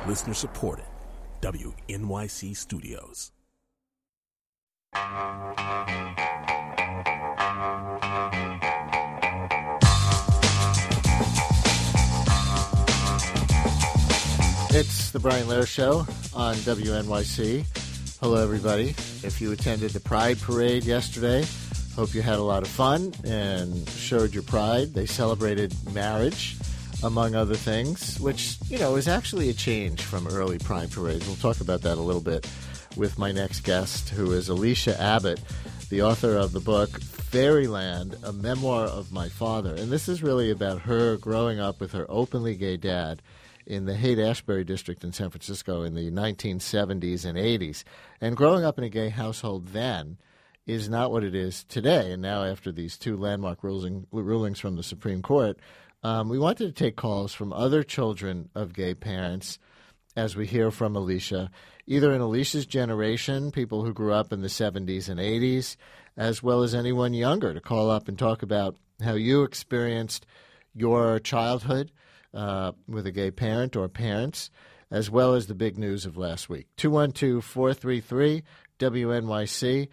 Listener supported. WNYC Studios. It's the Brian Lehrer Show on WNYC. Hello, everybody. If you attended the Pride Parade yesterday, hope you had a lot of fun and showed your pride. They celebrated marriage, among other things, which, is actually a change from early Pride Parades. We'll talk about that a little bit with my next guest, who is Alicia Abbott, the author of the book Fairyland, A Memoir of My Father. And this is really about her growing up with her openly gay dad in the Haight-Ashbury district in San Francisco in the 1970s and 80s. And growing up in a gay household then is not what it is today. And now after these two landmark rulings from the Supreme Court, we wanted to take calls from other children of gay parents as we hear from Alicia, either in Alicia's generation, people who grew up in the 70s and 80s, as well as anyone younger, to call up and talk about how you experienced your childhood with a gay parent or parents, as well as the big news of last week. 212-433-WNYC,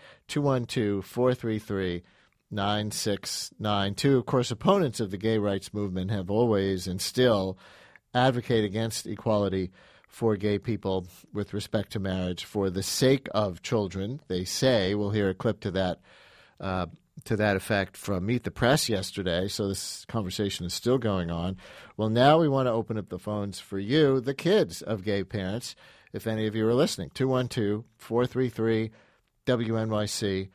212-433-9692. Of course, opponents of the gay rights movement have always and still advocate against equality for gay people with respect to marriage for the sake of children, they say. We'll hear a clip to that effect from Meet the Press yesterday, so this conversation is still going on. Well, now we want to open up the phones for you, the kids of gay parents, if any of you are listening. 212-433-WNYC,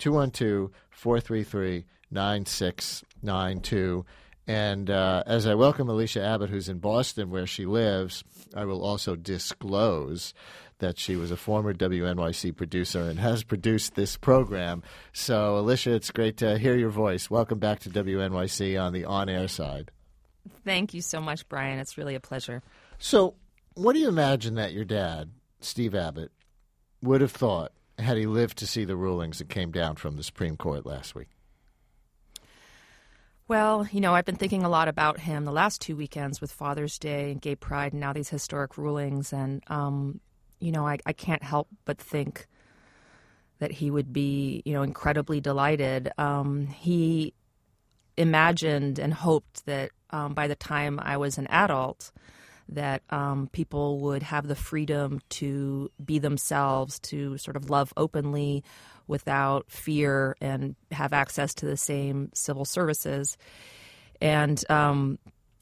212-433-9692. And as I welcome Alicia Abbott, who's in Boston, where she lives, I will also disclose that she was a former WNYC producer and has produced this program. So, Alicia, it's great to hear your voice. Welcome back to WNYC on the on-air side. Thank you so much, Brian. It's really a pleasure. So, what do you imagine that your dad, Steve Abbott, would have thought had he lived to see the rulings that came down from the Supreme Court last week? Well, I've been thinking a lot about him the last 2 weekends with Father's Day and Gay Pride and now these historic rulings. And, I can't help but think that he would be, incredibly delighted. He imagined and hoped that by the time I was an adult, that people would have the freedom to be themselves, to sort of love openly without fear and have access to the same civil services. And, I'm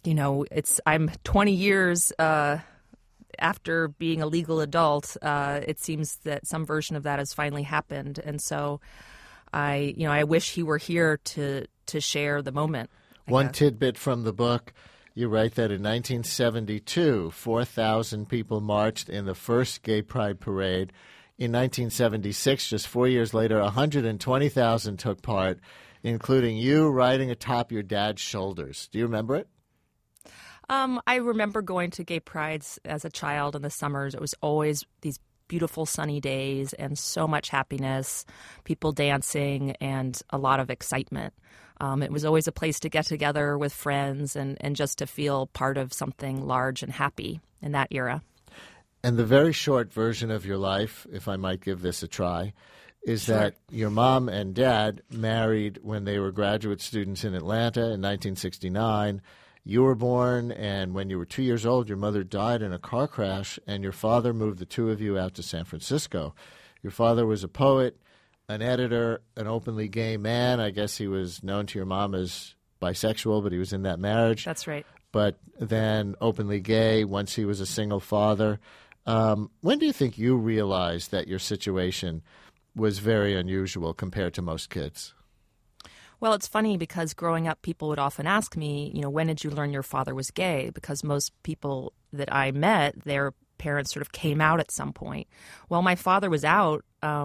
20 years after being a legal adult. It seems that some version of that has finally happened. And so I wish he were here to share the moment. One tidbit from the book, you write that in 1972, 4,000 people marched in the first Gay Pride Parade. In 1976, just 4 years later, 120,000 took part, including you riding atop your dad's shoulders. Do you remember it? I remember going to gay prides as a child in the summers. It was always these beautiful sunny days and so much happiness, people dancing, and a lot of excitement. It was always a place to get together with friends and just to feel part of something large and happy in that era. And the very short version of your life, if I might give this a try, is that your mom and dad married when they were graduate students in Atlanta in 1969. You were born, and when you were 2 years old, your mother died in a car crash, and your father moved the two of you out to San Francisco. Your father was a poet, an editor, an openly gay man. I guess he was known to your mom as bisexual, but he was in that marriage. That's right. But then openly gay once he was a single father. When do you think you realized that your situation was very unusual compared to most kids? Well, it's funny because growing up, people would often ask me, when did you learn your father was gay? Because most people that I met, their parents sort of came out at some point. Well, my father was out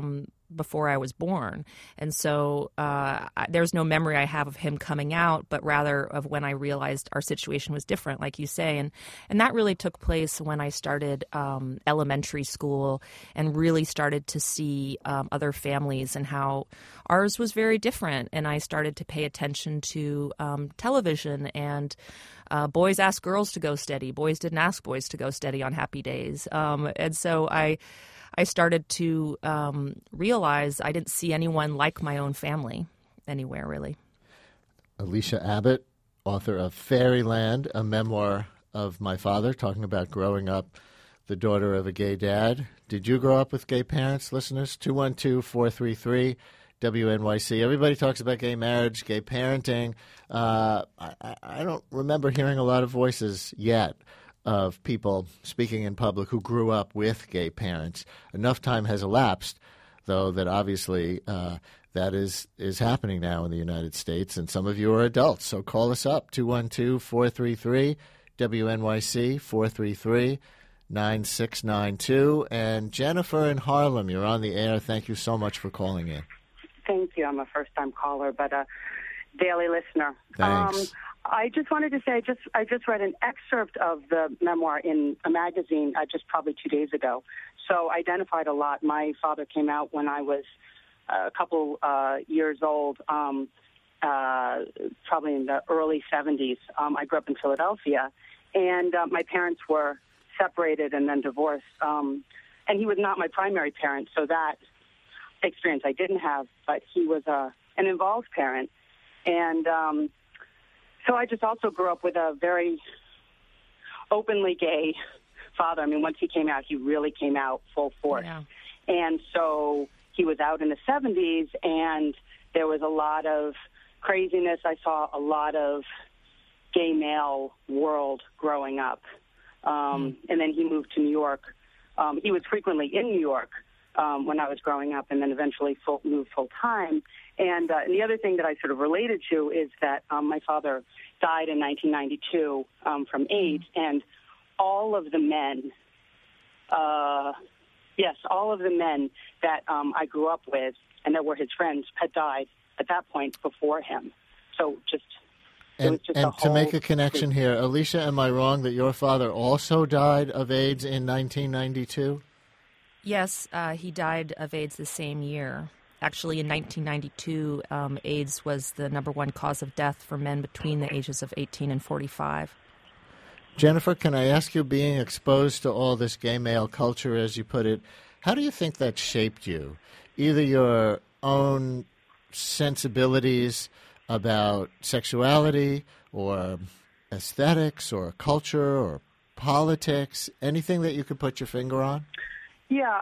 before I was born. And so there's no memory I have of him coming out, but rather of when I realized our situation was different, like you say. And that really took place when I started elementary school and really started to see other families and how ours was very different. And I started to pay attention to television, and boys asked girls to go steady. Boys didn't ask boys to go steady on happy days. And so I started to realize I didn't see anyone like my own family anywhere, really. Alicia Abbott, author of Fairyland, a memoir of my father, talking about growing up the daughter of a gay dad. Did you grow up with gay parents, listeners? 212-433-WNYC. Everybody talks about gay marriage, gay parenting. I don't remember hearing a lot of voices yet of people speaking in public who grew up with gay parents. Enough time has elapsed, though, that obviously that is happening now in the United States, and some of you are adults. So call us up, 212-433-WNYC, 433-9692. And Jennifer in Harlem, you're on the air. Thank you so much for calling in. Thank you. I'm a first-time caller, but a daily listener. Thanks. I just wanted to say I just read an excerpt of the memoir in a magazine just probably 2 days ago. So I identified a lot. My father came out when I was a couple years old, probably in the early 70s. I grew up in Philadelphia, and my parents were separated and then divorced. And he was not my primary parent, so that experience I didn't have, but he was an involved parent. And so I just also grew up with a very openly gay father. I mean, once he came out, he really came out full force. Yeah. And so he was out in the 70s, and there was a lot of craziness. I saw a lot of gay male world growing up. And then he moved to New York. He was frequently in New York when I was growing up, and then eventually moved full-time. And the other thing that I sort of related to is that my father died in 1992 from AIDS, and all of the men, all of the men that I grew up with and that were his friends had died at that point before him. So it was just and to make a connection here, Alicia, am I wrong that your father also died of AIDS in 1992? Yes, he died of AIDS the same year. Actually, in 1992, AIDS was the number one cause of death for men between the ages of 18 and 45. Jennifer, can I ask you, being exposed to all this gay male culture, as you put it, how do you think that shaped you? Either your own sensibilities about sexuality or aesthetics or culture or politics, anything that you could put your finger on? Yeah,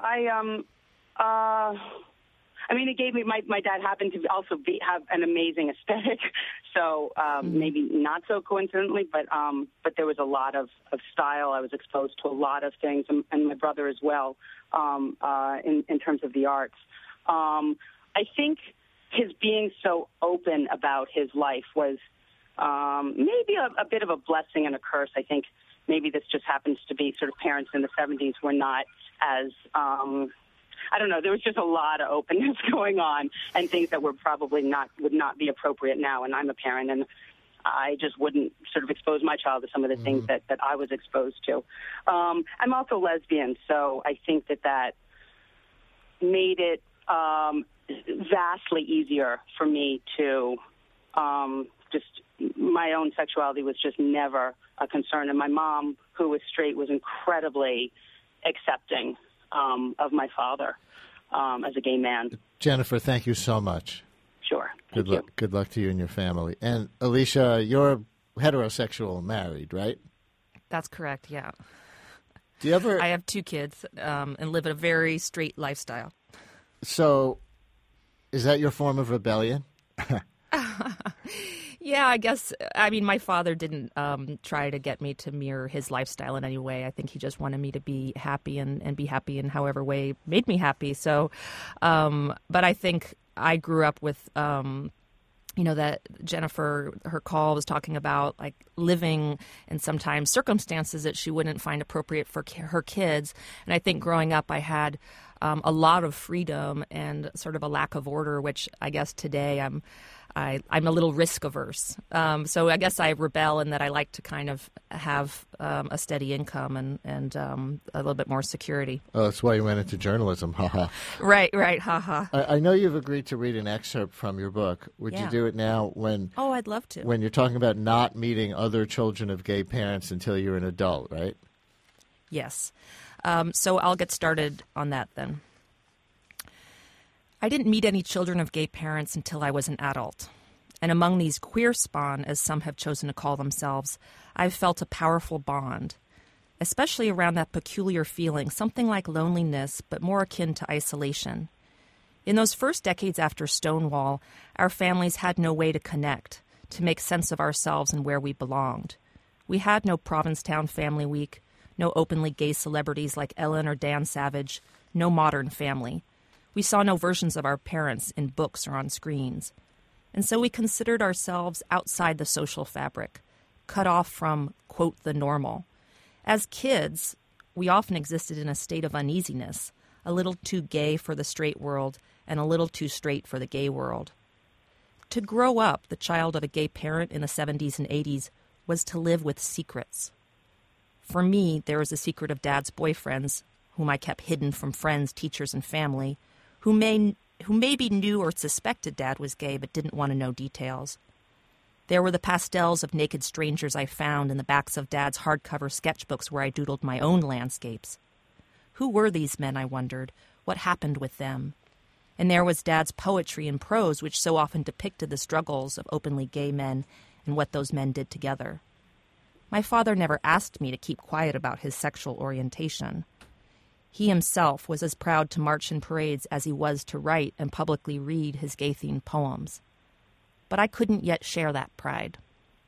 I mean, it gave me, my dad happened to also have an amazing aesthetic, so maybe not so coincidentally, but there was a lot of style. I was exposed to a lot of things, and my brother as well, in terms of the arts. I think his being so open about his life was maybe a bit of a blessing and a curse. I think maybe this just happens to be sort of parents in the 70s were not as I don't know, there was just a lot of openness going on and things that were probably would not be appropriate now. And I'm a parent, and I just wouldn't sort of expose my child to some of the things that I was exposed to. I'm also lesbian, so I think that made it vastly easier for me to just, my own sexuality was just never a concern. And my mom, who was straight, was incredibly accepting of my father as a gay man. Jennifer, thank you so much. Sure. Good luck. Good luck to you and your family. And Alicia, you're heterosexual, married, right? That's correct. Yeah. Do you ever? I have 2 kids and live a very straight lifestyle. So, is that your form of rebellion? Yeah, I guess. I mean, my father didn't try to get me to mirror his lifestyle in any way. I think he just wanted me to be happy and be happy in however way made me happy. So, but I think I grew up with, that Jennifer, her call was talking about like living in sometimes circumstances that she wouldn't find appropriate for her kids. And I think growing up, I had a lot of freedom and sort of a lack of order, which I guess today I'm a little risk averse. So I guess I rebel in that I like to kind of have a steady income and a little bit more security. Oh, that's why you went into journalism. Ha. Right. Ha. I know you've agreed to read an excerpt from your book. Would you do it now when... Oh, I'd love to. When you're talking about not meeting other children of gay parents until you're an adult, right? Yes. So I'll get started on that then. I didn't meet any children of gay parents until I was an adult. And among these queer spawn, as some have chosen to call themselves, I've felt a powerful bond, especially around that peculiar feeling, something like loneliness, but more akin to isolation. In those first decades after Stonewall, our families had no way to connect, to make sense of ourselves and where we belonged. We had no Provincetown Family Week, no openly gay celebrities like Ellen or Dan Savage, no Modern Family. We saw no versions of our parents in books or on screens. And so we considered ourselves outside the social fabric, cut off from, quote, the normal. As kids, we often existed in a state of uneasiness, a little too gay for the straight world and a little too straight for the gay world. To grow up, the child of a gay parent in the 70s and 80s, was to live with secrets. For me, there was a secret of Dad's boyfriends, whom I kept hidden from friends, teachers, and family, who maybe knew or suspected Dad was gay but didn't want to know details. There were the pastels of naked strangers I found in the backs of Dad's hardcover sketchbooks where I doodled my own landscapes. Who were these men, I wondered? What happened with them? And there was Dad's poetry and prose, which so often depicted the struggles of openly gay men and what those men did together. My father never asked me to keep quiet about his sexual orientation. He himself was as proud to march in parades as he was to write and publicly read his gay-themed poems. But I couldn't yet share that pride.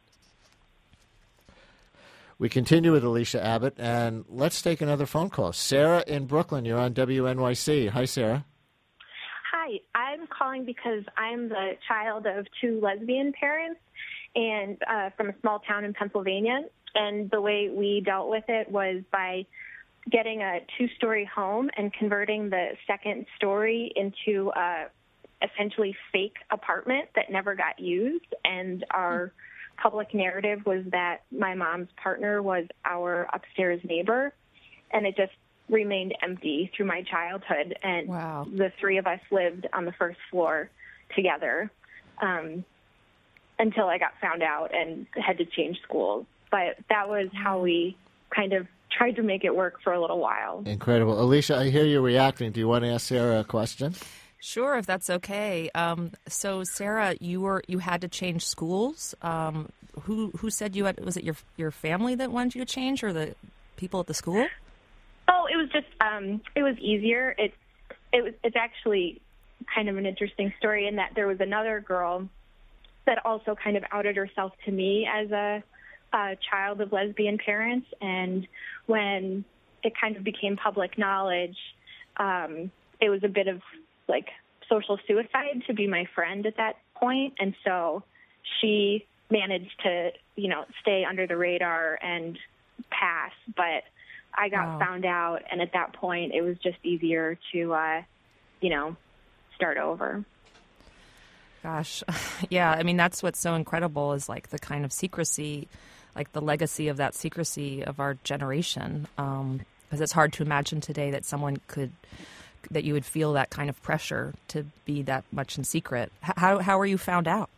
We continue with Alicia Abbott, and let's take another phone call. Sarah in Brooklyn, you're on WNYC. Hi, Sarah. Hi, I'm calling because I'm the child of two lesbian parents and from a small town in Pennsylvania. And the way we dealt with it was by getting a two-story home and converting the second story into a essentially fake apartment that never got used. And our public narrative was that my mom's partner was our upstairs neighbor, and it just remained empty through my childhood. And wow. The three of us lived on the first floor together until I got found out and had to change schools. But that was how we kind of tried to make it work for a little while. Incredible. Alicia, I hear you reacting. Do you want to ask Sarah a question? Sure, if that's okay. So, Sarah, you had to change schools. Who said you had? Was it your family that wanted you to change, or the people at the school? Oh, it was just it was easier. It's actually kind of an interesting story in that there was another girl that also kind of outed herself to me as a child of lesbian parents, and when it kind of became public knowledge, it was a bit of like social suicide to be my friend at that point, and so she managed to, stay under the radar and pass, but I got found out, and at that point it was just easier to, start over. Gosh, yeah, I mean, that's what's so incredible is like the kind of secrecy, like the legacy of that secrecy of our generation, because it's hard to imagine today that that you would feel that kind of pressure to be that much in secret. How were you found out?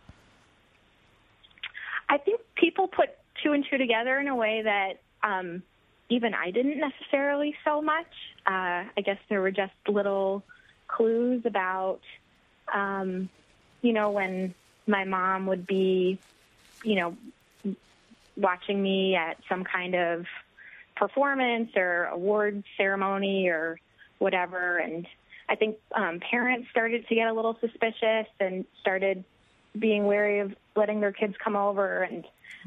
I think people put two and two together in a way that even I didn't necessarily so much. I guess there were just little clues about, when my mom would be, watching me at some kind of performance or award ceremony or whatever. And I think parents started to get a little suspicious and started being wary of letting their kids come over. And,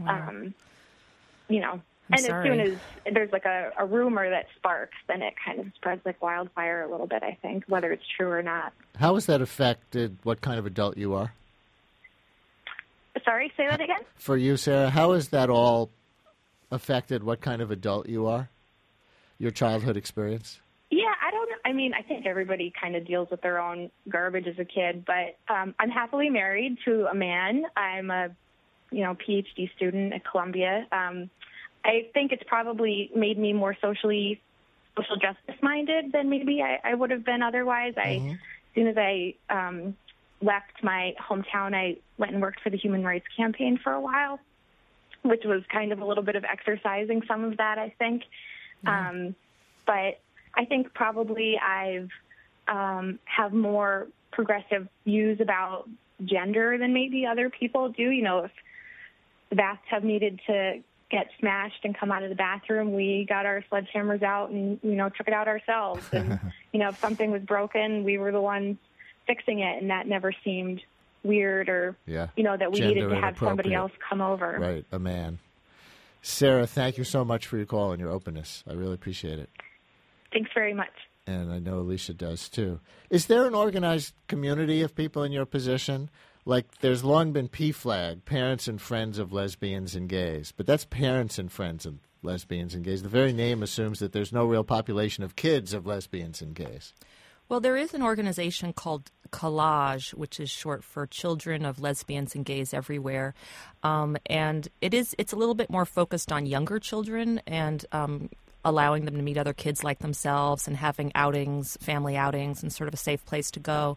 and as soon as there's like a rumor that sparks, then it kind of spreads like wildfire a little bit, I think, whether it's true or not. How has that affected what kind of adult you are? Sorry, say that again? For you, Sarah, how has that all affected what kind of adult you are? Your childhood experience? Yeah, I don't know. I mean, I think everybody kind of deals with their own garbage as a kid, but I'm happily married to a man. I'm a, PhD student at Columbia. I think it's probably made me more social justice minded than maybe I would have been otherwise. Mm-hmm. As soon as I left my hometown, I went and worked for the Human Rights Campaign for a while, which was kind of a little bit of exercising some of that, I think. Mm-hmm. But I think probably I've have more progressive views about gender than maybe other people do. If the bathtub needed to get smashed and come out of the bathroom, we got our sledgehammers out and, took it out ourselves. And, if something was broken, we were the ones fixing it, and that never seemed weird or, that we needed to have somebody else come over. Right, a man. Sarah, thank you so much for your call and your openness. I really appreciate it. Thanks very much. And I know Alicia does, too. Is there an organized community of people in your position? Like, there's long been PFLAG, Parents and Friends of Lesbians and Gays, but that's Parents and Friends of Lesbians and Gays. The very name assumes that there's no real population of kids of lesbians and gays. Well, there is an organization called Collage, which is short for Children of Lesbians and Gays Everywhere, and it's a little bit more focused on younger children and allowing them to meet other kids like themselves and having outings, family outings, and sort of a safe place to go.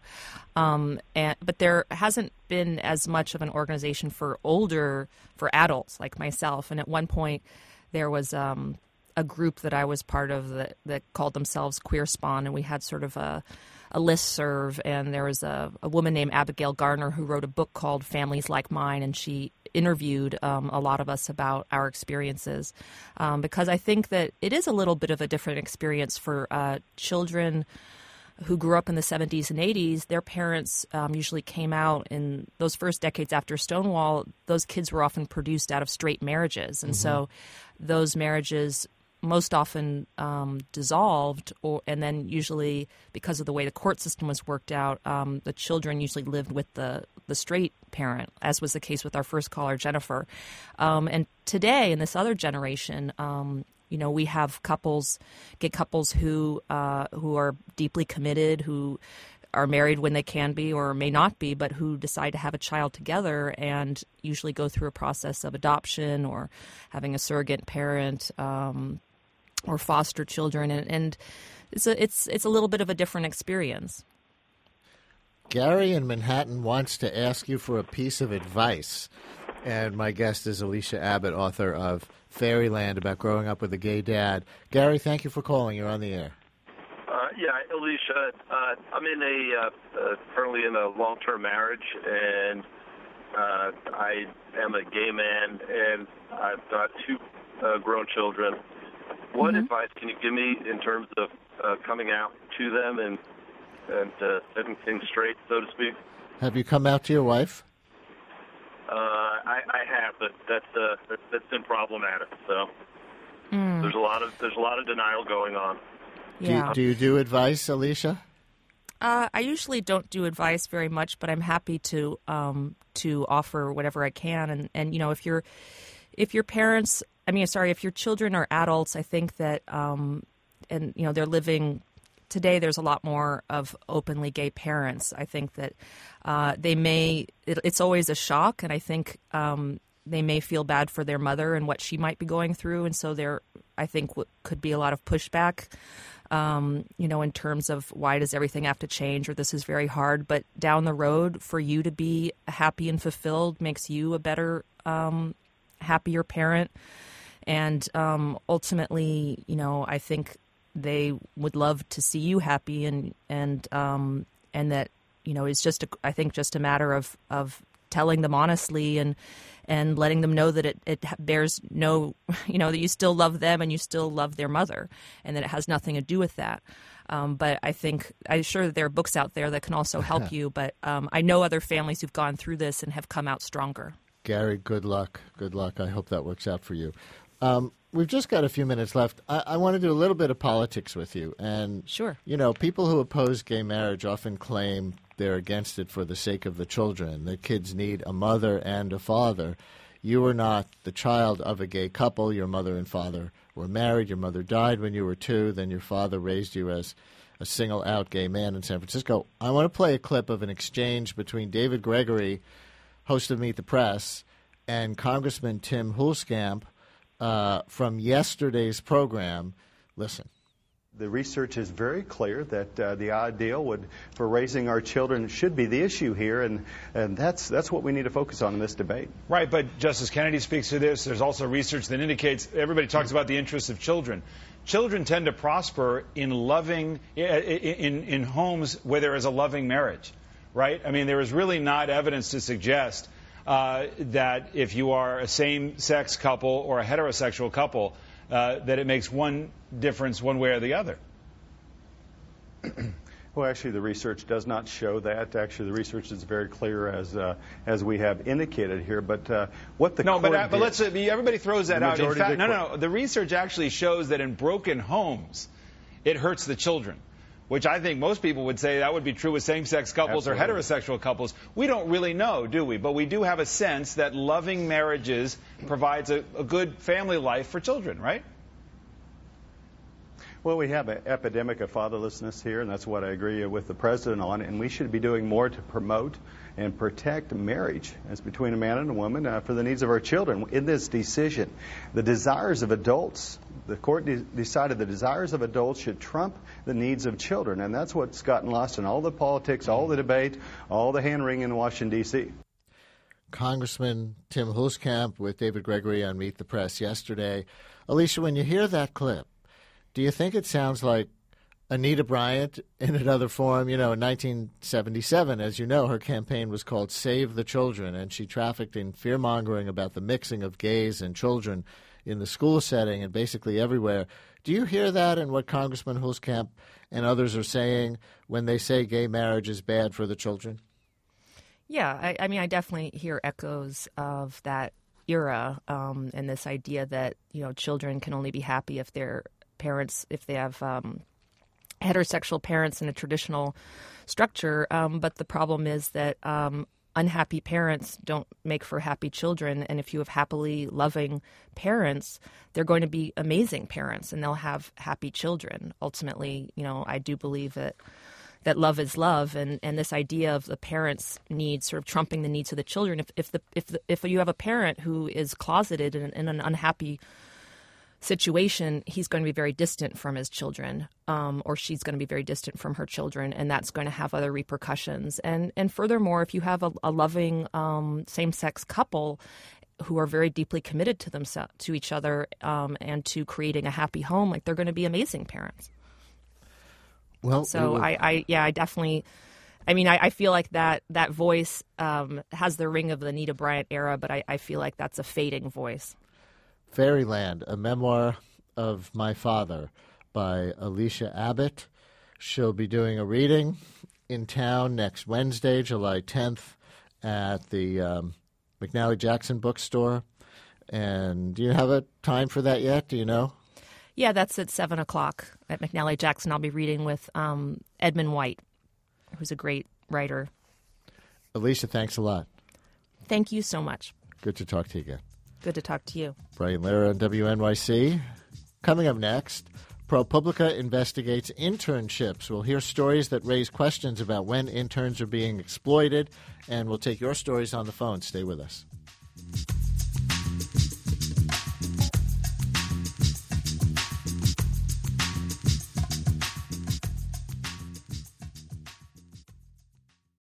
But there hasn't been as much of an organization for adults like myself. And at one point, there was a group that I was part of that called themselves Queer Spawn, and we had sort of a listserv, and there was a woman named Abigail Garner who wrote a book called Families Like Mine, and she interviewed a lot of us about our experiences because I think that it is a little bit of a different experience for children who grew up in the 70s and 80s. Their parents usually came out in those first decades after Stonewall. Those kids were often produced out of straight marriages, and so those marriages most often dissolved, and then usually because of the way the court system was worked out, the children usually lived with the straight parent, as was the case with our first caller, Jennifer. And today, in this other generation, we have gay couples who are deeply committed, who are married when they can be or may not be, but who decide to have a child together and usually go through a process of adoption or having a surrogate parent, or foster children, and it's a little bit of a different experience. Gary in Manhattan wants to ask you for a piece of advice, and my guest is Alicia Abbott, author of Fairyland, about growing up with a gay dad. Gary, thank you for calling. You're on the air. Alicia, I'm currently in a long-term marriage, and I am a gay man, and I've got two grown children. What advice can you give me in terms of coming out to them and setting things straight, so to speak? Have you come out to your wife? I have, but that's been problematic. So there's a lot of denial going on. Yeah. Do you do advice, Alicia? I usually don't do advice very much, but I'm happy to offer whatever I can. And if your parents, if your children are adults, I think that they're living today. There's a lot more of openly gay parents. I think that it's always a shock, and I think they may feel bad for their mother and what she might be going through, and so there, I think, could be a lot of pushback. In terms of why does everything have to change, or this is very hard. But down the road, for you to be happy and fulfilled makes you a better, happier parent. And ultimately, I think they would love to see you happy, and that it's just just a matter of telling them honestly and letting them know that it bears no, that you still love them and you still love their mother, and that it has nothing to do with that. But I'm sure that there are books out there that can also help you. But I know other families who've gone through this and have come out stronger. Gary, good luck. Good luck. I hope that works out for you. We've just got a few minutes left. I want to do a little bit of politics with you. And, sure. People who oppose gay marriage often claim they're against it for the sake of the children. The kids need a mother and a father. You were not the child of a gay couple. Your mother and father were married. Your mother died when you were 2. Then your father raised you as a single-out gay man in San Francisco. I want to play a clip of an exchange between David Gregory, host of Meet the Press, and Congressman Tim Hulskamp from yesterday's program. Listen. The research is very clear that the ideal for raising our children should be the issue here, and that's what we need to focus on in this debate. Right, but Justice Kennedy speaks to this. There's also research that indicates everybody talks about the interests of children. Children tend to prosper in loving in homes where there is a loving marriage, right? I mean, there is really not evidence to suggest that if you are a same-sex couple or a heterosexual couple, that it makes one difference one way or the other. Well, actually, the research does not show that. Actually, the research is very clear, as we have indicated here. But what the court but did, let's everybody throws that out. In fact, no. The research actually shows that in broken homes, it hurts the children, which I think most people would say that would be true with same-sex couples Absolutely. or heterosexual couples. We don't really know, do we? But we do have a sense that loving marriages provides a good family life for children, right? Well, we have an epidemic of fatherlessness here, and that's what I agree with the president on, and we should be doing more to promote and protect marriage as between a man and a woman for the needs of our children. In this decision, the desires of adults, the court decided the desires of adults should trump the needs of children, and that's what's gotten lost in all the politics, all the debate, all the hand-wringing in Washington, D.C. Congressman Tim Hulskamp with David Gregory on Meet the Press yesterday. Alicia, when you hear that clip, do you think it sounds like Anita Bryant in another form? You know, in 1977, as you know, her campaign was called Save the Children, and she trafficked in fear-mongering about the mixing of gays and children in the school setting and basically everywhere. Do you hear that in what Congressman Hulskamp and others are saying when they say gay marriage is bad for the children? Yeah, I mean, I definitely hear echoes of that era and this idea that, you know, children can only be happy if they're parents, if they have heterosexual parents in a traditional structure. But the problem is that unhappy parents don't make for happy children. And if you have happily loving parents, they're going to be amazing parents and they'll have happy children. Ultimately, you know, I do believe that love is love, and this idea of the parents' needs sort of trumping the needs of the children. If you have a parent who is closeted in an unhappy situation, he's going to be very distant from his children, or she's going to be very distant from her children, and that's going to have other repercussions. And furthermore, if you have a loving same-sex couple who are very deeply committed to themselves, to each other, and to creating a happy home, like, they're going to be amazing parents. Well, so I definitely. I mean, I feel like that voice has the ring of the Anita Bryant era, but I feel like that's a fading voice. Fairyland, a memoir of my father by Alicia Abbott. She'll be doing a reading in town next Wednesday, July 10th, at the McNally Jackson bookstore. And do you have a time for that yet? Do you know? Yeah, that's at 7 o'clock at McNally Jackson. I'll be reading with Edmund White, who's a great writer. Alicia, thanks a lot. Thank you so much. Good to talk to you again. Good to talk to you. Brian Lehrer on WNYC. Coming up next, ProPublica investigates internships. We'll hear stories that raise questions about when interns are being exploited, and we'll take your stories on the phone. Stay with us.